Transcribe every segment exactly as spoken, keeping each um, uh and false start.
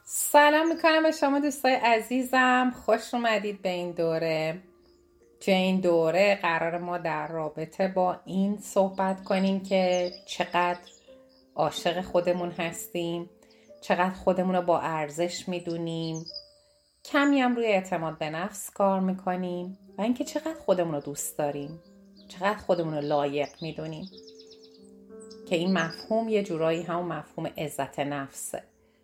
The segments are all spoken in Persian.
سلام میکنم به شما دوستای عزیزم، خوش اومدید به این دوره. توی این دوره قرار ما در رابطه با این صحبت کنیم که چقدر عاشق خودمون هستیم، چقدر خودمون رو با ارزش میدونیم، کمی هم روی اعتماد به نفس کار میکنیم و اینکه چقدر خودمون رو دوست داریم، چقدر خودمون رو لایق میدونیم، که این مفهوم یه جورایی همون مفهوم عزت نفسه.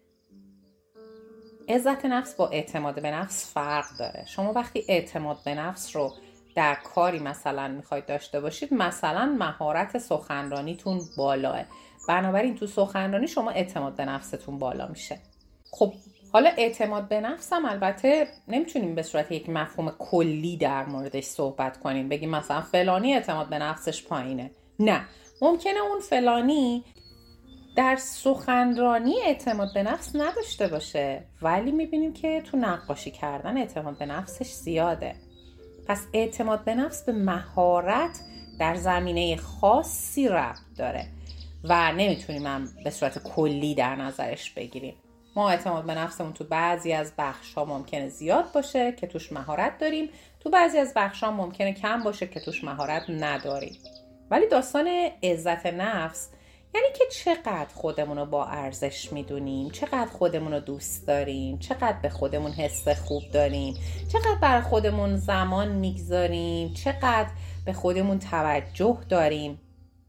عزت نفس با اعتماد به نفس فرق داره. شما وقتی اعتماد به نفس رو در کاری مثلا میخواید داشته باشید، مثلا مهارت سخنرانیتون بالاه، بنابراین تو سخنرانی شما اعتماد به نفستون بالا میشه. خب حالا اعتماد به نفس هم البته نمیتونیم به صورت یک مفهوم کلی در موردش صحبت کنیم، بگیم مثلا فلانی اعتماد به نفسش پایینه. نه، ممکنه اون فلانی در سخنرانی اعتماد به نفس نداشته باشه، ولی میبینیم که تو نقاشی کردن اعتماد به نفسش زیاده. پس اعتماد به نفس به مهارت در زمینه خاصی ربط داره و نمیتونیم هم به صورت کلی در نظرش بگیریم. ما اعتماد به نفسمون تو بعضی از بخش‌ها ممکنه زیاد باشه که توش مهارت داریم، تو بعضی از بخش‌ها ممکنه کم باشه که توش مهارت نداریم. ولی داستان عزت نفس یعنی که چقدر خودمون رو با ارزش میدونیم، چقدر خودمون رو دوست داریم، چقدر به خودمون حس خوب داریم، چقدر برای خودمون زمان میگذاریم، چقدر به خودمون توجه داریم.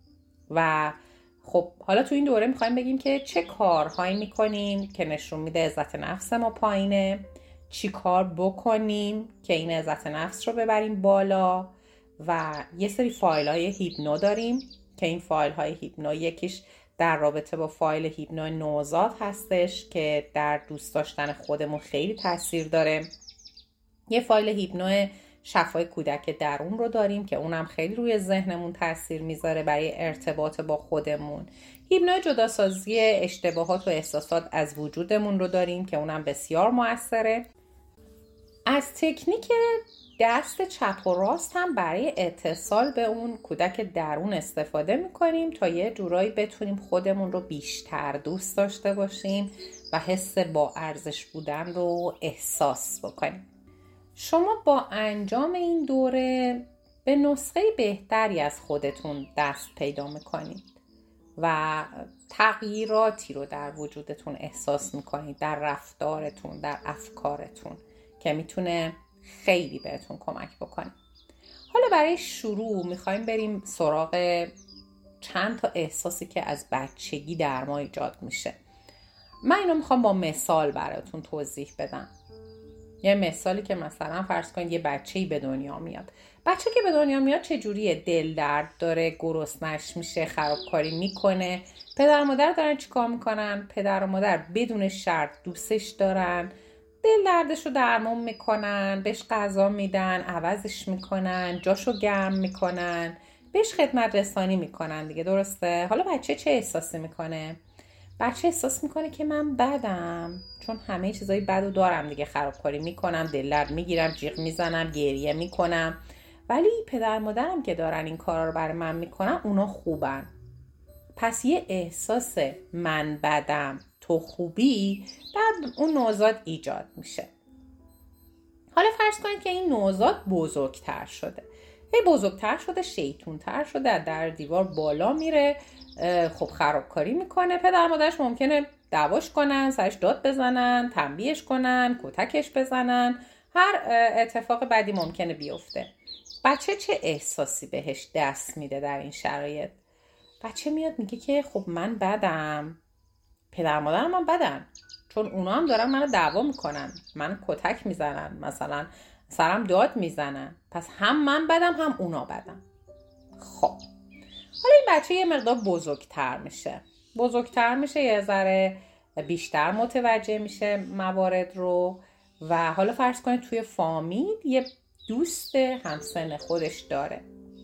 و خب حالا تو این دوره میخوایم بگیم که چه کارهایی میکنیم که نشون میده عزت نفس ما پایینه، چی کار بکنیم که این عزت نفس رو ببریم بالا. و یه سری فایل های هیپنو داریم که این فایل های هیپنو یکیش در رابطه با فایل هیپنو نوزاد هستش که در دوست داشتن خودمون خیلی تاثیر داره. یه فایل هیپنو شفای کودک درون رو داریم که اونم خیلی روی ذهنمون تاثیر میذاره برای ارتباط با خودمون. هیپنو جداسازی اشتباهات و احساسات از وجودمون رو داریم که اونم بسیار موثره. از تکنیک دست چپ و راست هم برای اتصال به اون کودک درون استفاده میکنیم تا یه جورایی بتونیم خودمون رو بیشتر دوست داشته باشیم و حس با ارزش بودن رو احساس بکنیم. شما با انجام این دوره به نسخه بهتری از خودتون دست پیدا میکنید و تغییراتی رو در وجودتون احساس میکنید، در رفتارتون، در افکارتون، که میتونه خیلی بهتون کمک بکنه. حالا برای شروع میخوایم بریم سراغ چند تا احساسی که از بچگی در ما ایجاد میشه. من اینو میخوام با مثال براتون توضیح بدم. یه مثالی که مثلا فرض کنید یه بچه‌ای به دنیا میاد. بچه که به دنیا میاد چجوریه؟ دل درد داره، گرسنش میشه، خرابکاری میکنه. پدر و مادر دارن چیکار میکنن؟ پدر و مادر بدون شرط دوستش دارن، دل دردش رو درمان میکنن، بهش غذا میدن، عوضش میکنن، جاشو گرم میکنن، بهش خدمت رسانی میکنن دیگه، درسته؟ حالا بچه چه احساسی میکنه؟ بچه احساس میکنه که من بدم، چون همه چیزای بدو دارم دیگه، خرابکاری میکنم، دل درد میگیرم، جیغ میزنم، گریه میکنم، ولی پدر مادرم که دارن این کارا رو برای من میکنن اونا خوبن. پس یه احساس من بدم تو خوبی بعد اون نوزاد ایجاد میشه. حالا فرض کنید که این نوزاد بزرگتر شده، هی بزرگتر شده، شیطونتر شده، در دیوار بالا میره، خب خرابکاری میکنه. پدر مادرش ممکنه دعواش کنن، سرش داد بزنن، تنبیهش کنن، کتکش بزنن، هر اتفاق بدی ممکنه بیفته. بچه چه احساسی بهش دست میده در این شرایط؟ بچه میاد میگه که خب من بدم، پدر مادرم من بدن، چون اونا هم دارن منو دعوا میکنن، من کتک میزنن، مثلا سرم داد میزنن، پس هم من بدم هم اونا بدن. خب حالا این بچه یه مقدار بزرگتر میشه بزرگتر میشه یه ذره بیشتر متوجه میشه موارد رو و حالا فرض کنید توی فامیل یه دوست همسن خودش داره.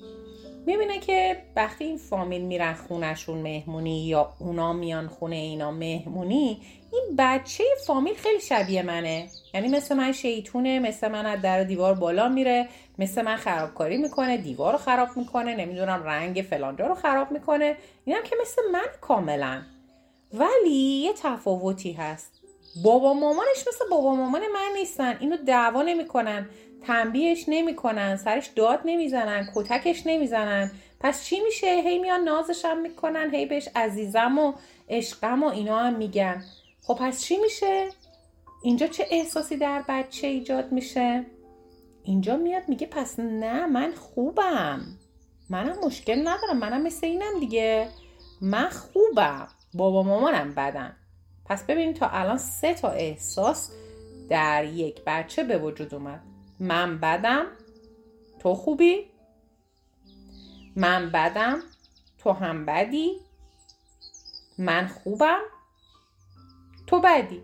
میبینه که وقتی این فامیل میرن خونهشون مهمونی یا اونا میان خونه اینا مهمونی، این بچه فامیل خیلی شبیه منه، یعنی مثل من شیطونه، مثل من از در دیوار بالا میره، مثل من خرابکاری میکنه، دیوار رو خراب میکنه، نمیدونم رنگ فلانجا رو خراب میکنه، اینم که مثل من کاملا. ولی یه تفاوتی هست، بابا مامانش مثل بابا مامان من نیستن، اینو دعوا نمی کنن، تنبیهش نمی کنن، سرش داد نمی زنن، کتکش نمی زنن. پس چی میشه؟ هی میان نازش هم میکنن، هی بهش عزیزم و عشقم و اینا هم میگن. خب پس چی میشه؟ اینجا چه احساسی در بچه ایجاد میشه؟ اینجا میاد میگه پس نه، من خوبم، منم مشکل ندارم، منم مثل اینم دیگه، من خوبم، بابا مامانم بدن. پس ببینید تا الان سه تا احساس در یک بچه به وجود اومد. من بدم، تو خوبی، من بدم، تو هم بدی، من خوبم، تو بدی.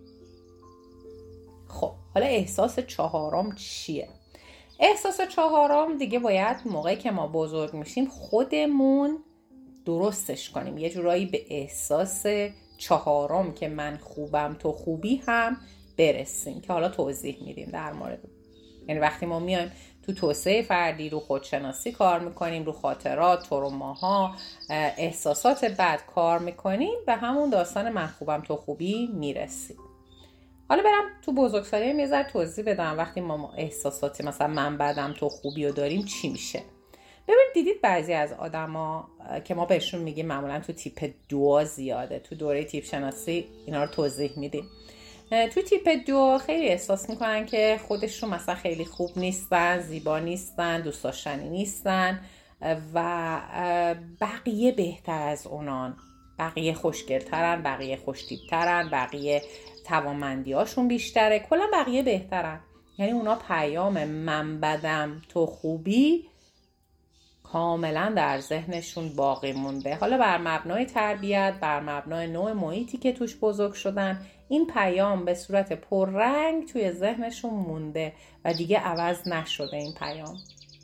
خب حالا احساس چهارم چیه؟ احساس چهارم دیگه باید موقعی که ما بزرگ میشیم خودمون درستش کنیم، یه جورایی به احساس چهارم که من خوبم تو خوبی هم برسیم که حالا توضیح میدیم در مورد. یعنی وقتی ما میایم تو توسعه فردی رو خودشناسی کار میکنیم، رو خاطرات، تروماها، احساسات بد کار میکنیم، به همون داستان من خوبم تو خوبی میرسیم. حالا برم تو بزرگسالی میذار توضیح بدم وقتی ما احساساتی مثلا من بدم تو خوبی رو داریم چی میشه. ببینید دیدید بعضی از آدما که ما بهشون میگیم معمولا تو تیپ دو زیاده، تو دوره تیپ شناسی اینا رو توضیح میدیم. تو تیپ دو خیلی احساس میکنن که خودشون مثلا خیلی خوب نیستن، زیبا نیستن، دوست داشتنی نیستن و بقیه بهتر از اونان، بقیه خوشگلترن، بقیه خوشتیپترن، بقیه توانمندیاشون بیشتره، کلا بقیه بهترن. یعنی اونا پیام من بدم تو خوبی کاملا در ذهنشون باقی مونده. حالا بر مبنای تربیت، بر مبنای نوع محیطی که توش بزرگ شدن، این پیام به صورت پررنگ توی ذهنشون مونده و دیگه عوض نشده این پیام.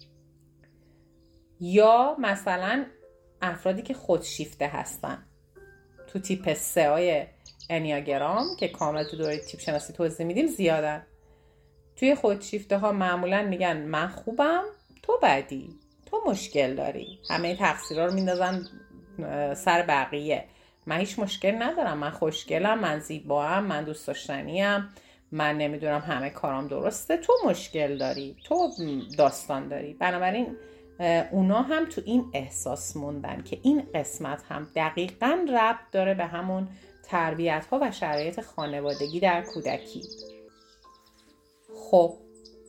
یا مثلا افرادی که خودشیفته هستن تو تیپ سه های انیاگرام که کامل تو دوره تیپ شناسی توضیح میدیم زیادن. توی خودشیفته ها معمولا میگن من خوبم تو بدی، تو مشکل داری، همه تقصیرها رو میندازن سر بقیه. من هیچ مشکل ندارم، من خوشگلم، من زیباام، من دوست داشتنیم، من نمیدونم همه کارام درسته، تو مشکل داری، تو داستان داری. بنابراین اونا هم تو این احساس موندن که این قسمت هم دقیقاً ربط داره به همون تربیت ها و شرایط خانوادگی در کودکی. خب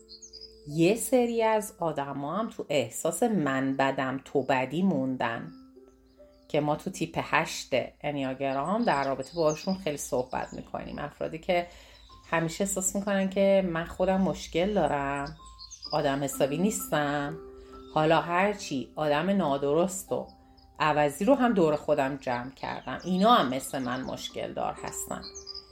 یه سری از آدم ها هم تو احساس من بدم تو بدی موندن که ما تو تیپ هشت انیاگرام در رابطه باشون خیلی صحبت میکنیم. افرادی که همیشه احساس میکنن که من خودم مشکل دارم، آدم حسابی نیستم، حالا هرچی آدم نادرست و عوضی رو هم دور خودم جمع کردم، اینا هم مثل من مشکل دار هستن.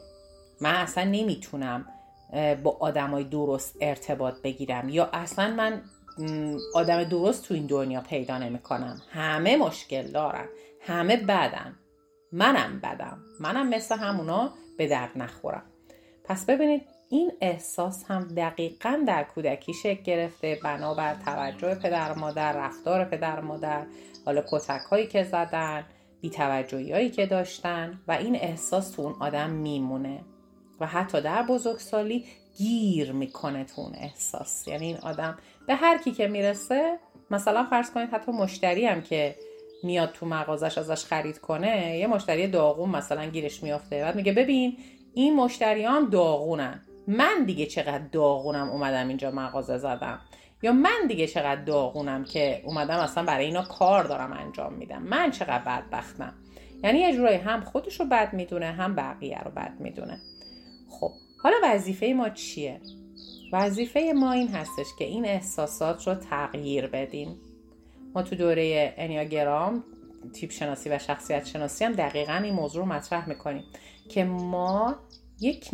من اصلا نمیتونم با آدمای درست ارتباط بگیرم، یا اصلا من آدم درست تو این دنیا پیدا نمی کنم، همه مشکل دارن، همه بدن، منم بدم، منم مثل همونا به درد نخورم. پس ببینید این احساس هم دقیقاً در کودکی شکل گرفته بنابر توجه پدر و مادر، رفتار پدر و مادر، حالا کتک هایی که زدن، بی توجهی هایی که داشتن، و این احساس تو اون آدم میمونه و حتی در بزرگسالی گیر میکنه تو اون احساس. یعنی این آدم به هر کی که میرسه، مثلا فرض کنید حتی مشتری هم که میاد تو مغازش ازش خرید کنه، یه مشتری داغون مثلا گیرش میافته، بعد میگه ببین این مشتری هم داغونن، من دیگه چقدر داغونم اومدم اینجا مغازه زدم، یا من دیگه چقدر داغونم که اومدم اصلا برای اینا کار دارم انجام میدم، من چقدر بدبختم. یعنی یه جورایی هم خودشو بد میدونه هم بقیه رو بد میدونه. خب حالا وظیفه ما چیه؟ وظیفه ما این هستش که این احساسات رو تغییر بدیم. ما تو دوره انیاگرام تیپ شناسی و شخصیت شناسی هم دقیقاً این موضوع رو مطرح میکنیم که ما یک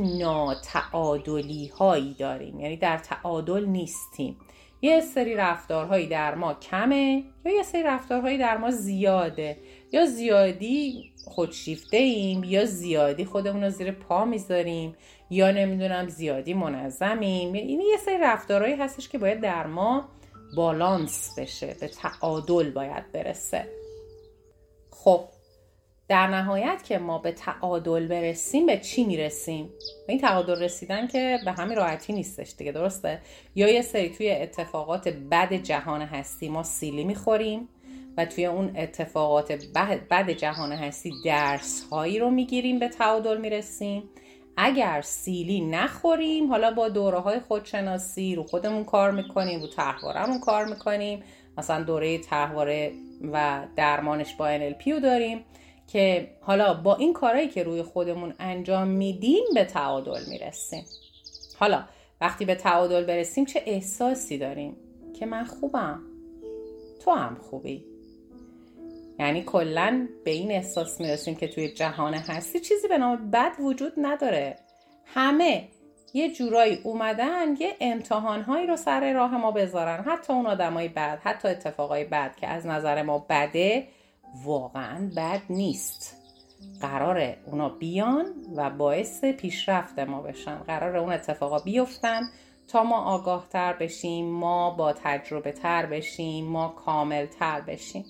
ناتعادلی هایی داریم، یعنی در تعادل نیستیم. یه سری رفتارهایی در ما کمه یا یه سری رفتارهایی در ما زیاده، یا زیادی خودشیفته ایم یا زیادی خودمون رو زیر پا میذاریم، یا نمیدونم زیادی منظمیم. این یه سری رفتارهایی هستش که باید در ما بالانس بشه، به تعادل باید برسه. خب در نهایت که ما به تعادل برسیم، به چی میرسیم؟ به این تعادل رسیدن که به همین راحتی نیستش دیگه، درسته؟ یا یه سری توی اتفاقات بد جهان هستی ما سیلی میخوریم و توی اون اتفاقات بد جهان هستی درس هایی رو میگیریم، به تعادل میرسیم. اگر سیلی نخوریم، حالا با دوره های خودشناسی رو خودمون کار میکنیم، رو تحوارمون کار میکنیم، مثلا دوره تحواره و درمانش با ان ال پی رو داریم که حالا با این کارهایی که روی خودمون انجام میدیم به تعادل میرسیم. حالا وقتی به تعادل برسیم چه احساسی داریم؟ که من خوبم، تو هم خوبی. یعنی کلن به این احساس میرسیم که توی جهان هستی چیزی به نام بد وجود نداره. همه یه جورایی اومدن یه امتحانهایی رو سر راه ما بذارن، حتی اون آدمای بد، حتی اتفاقای بد که از نظر ما بده، واقعا بد نیست. قراره اونا بیان و باعث پیشرفت ما بشن، قراره اون اتفاقا بیفتن تا ما آگاه تر بشیم، ما با تجربه تر بشیم، ما کامل تر بشیم.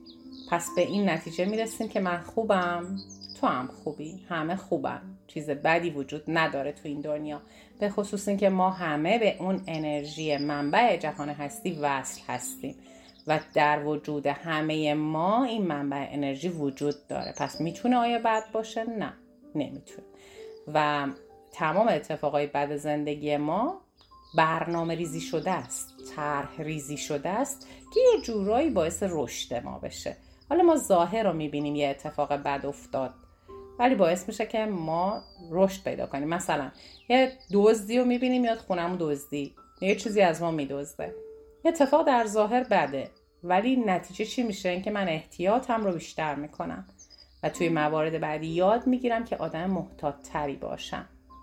پس به این نتیجه میرسیم که من خوبم، تو هم خوبی، همه خوبن، چیز بدی وجود نداره تو این دنیا. به خصوص این که ما همه به اون انرژی منبع جهان هستی وصل هستیم و در وجود همه ما این منبع انرژی وجود داره. پس میتونه آیا بد باشه؟ نه، نمیتونه. و تمام اتفاقای بد زندگی ما برنامه ریزی شده است، طرح ریزی شده است که یه جورایی باعث رشد ما بشه. حالا ما ظاهر رو میبینیم یه اتفاق بد افتاد، ولی باعث میشه که ما رشد پیدا کنیم. مثلا یه دزدی رو میبینیم میاد خونمون دزدی، یه چیزی از ما میدزده، یه اتفاق در ظاهر بده، ولی نتیجه چی میشه؟ این که من احتیاطم رو بیشتر میکنم و توی موارد بعدی یاد میگیرم که آدم محتاط تری باشم.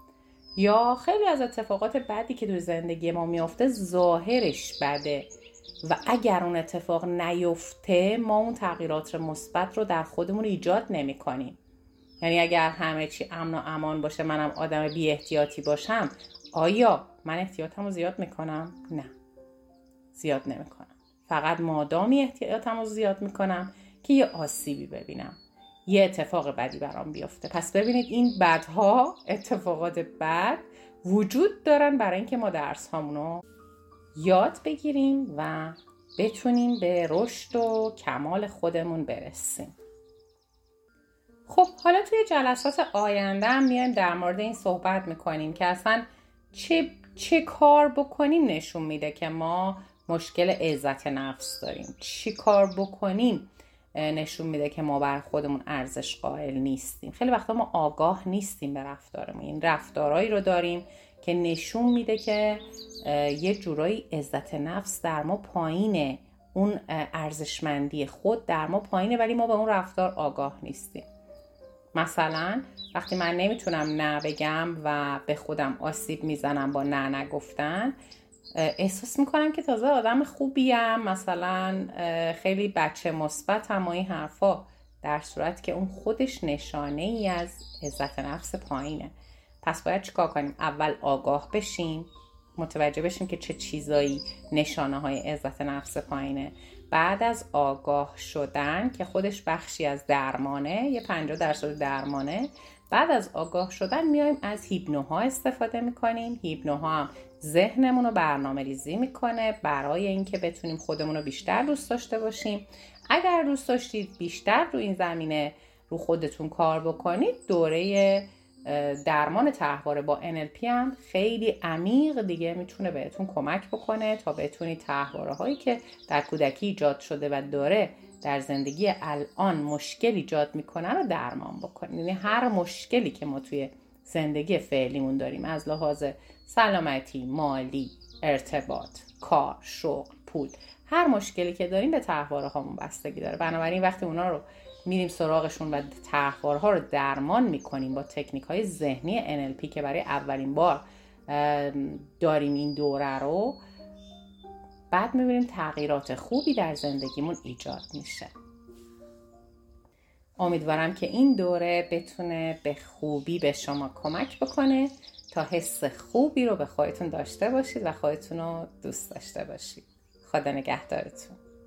یا خیلی از اتفاقات بدی که توی زندگی ما میافته ظاهرش بده و اگر اون اتفاق نیفته ما اون تغییرات مثبت رو در خودمون ایجاد نمی کنیم. یعنی اگر همه چی امن و امان باشه، منم آدم بی احتیاطی باشم، آیا من احتیاطم رو زیاد میکنم؟ نه، زیاد نمیکنم. فقط مادامی احتیاطم رو زیاد میکنم که یه آسیبی ببینم، یه اتفاق بدی برام بیفته. پس ببینید این بدها، اتفاقات بد وجود دارن برای اینکه ما درس هامونو یاد بگیریم و بتونیم به رشد و کمال خودمون برسیم. خب حالا توی جلسات آینده هم میایم در مورد این صحبت میکنیم که اصلا چه, چه کار بکنیم نشون میده که ما مشکل عزت نفس داریم، چی کار بکنیم نشون میده که ما بر خودمون ارزش قائل نیستیم. خیلی وقتا ما آگاه نیستیم به رفتارمون، این رفتارهایی رو داریم که نشون میده که یه جورایی عزت نفس در ما پایینه، اون ارزشمندی خود در ما پایینه، ولی ما به اون رفتار آگاه نیستیم. مثلا وقتی من نمیتونم نه بگم و به خودم آسیب میزنم با نه نگفتن، احساس میکنم که تازه آدم خوبیم، مثلا خیلی بچه مثبتم و این حرفا، در صورت که اون خودش نشانه ای از عزت نفس پایینه. پس باید چیکار کنیم؟ اول آگاه بشیم، متوجه بشیم که چه چیزایی نشانه های عزت نفس پایینه. بعد از آگاه شدن که خودش بخشی از درمانه، یه پنجاه درصد درمانه، بعد از آگاه شدن میایم از هیپنوها استفاده میکنیم. هیپنوها هم ذهنمون رو برنامه ریزی میکنه برای اینکه بتونیم خودمون رو بیشتر دوست داشته باشیم. اگر دوست داشتید بیشتر رو این زمینه رو خودتون کار بکنید، دوره درمان تحواره با ان ال پی هم خیلی عمیق دیگه میتونه بهتون کمک بکنه تا بتونید تحواره هایی که در کودکی ایجاد شده و داره در زندگی الان مشکل ایجاد میکنه رو درمان بکنید. یعنی هر مشکلی که ما توی زندگی فعلیمون داریم، از لحاظ سلامتی، مالی، ارتباط، کار، شغل، پول، هر مشکلی که داریم به تحواره هامون بستگی داره. بنابراین وقتی اونا رو میریم سراغشون و تحوارها رو درمان میکنیم با تکنیک های ذهنی ان ال پی که برای اولین بار داریم این دوره رو، بعد میبینیم تغییرات خوبی در زندگیمون ایجاد میشه. امیدوارم که این دوره بتونه به خوبی به شما کمک بکنه تا حس خوبی رو به خودتون داشته باشید و خودتون رو دوست داشته باشید. خدا نگهدارتون.